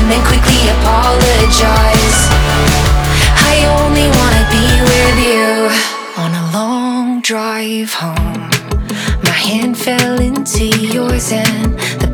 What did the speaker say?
then quickly apologize. I only wanna be with you. On a long drive home, my hand fell into yours and the